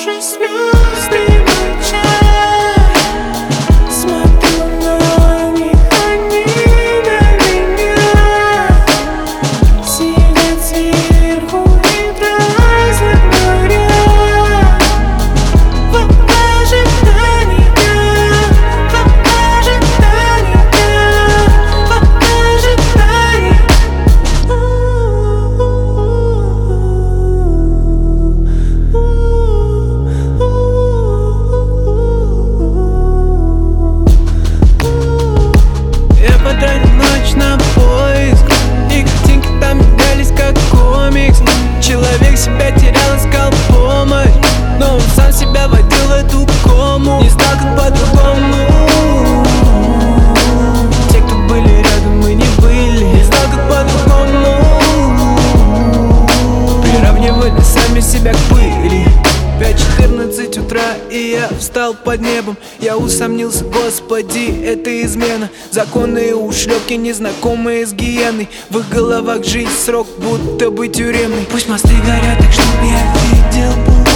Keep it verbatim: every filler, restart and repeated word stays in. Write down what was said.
уже звезды молчат. Смотрю на них, они на меня. Сидят сверху и праздно говорят. В ожидании, в ожидании, в ожидании. Я потратил ночь на поиск, и картинки там менялись как комикс. Человек себя терял, искал помощь, но он сам себя водил в эту кому. Не знал, как по-другому. Те, кто были рядом, мы не были. Не знал, как по-другому. Приравнивали сами себя к пыли. Пять четырнадцать утра, и я встал под небом. Я усомнился, господи, это измена. Законные ушлепки, незнакомые с гиеной. В их головах жизнь срок, будто бы тюремный. Пусть мосты горят так, чтоб я видел.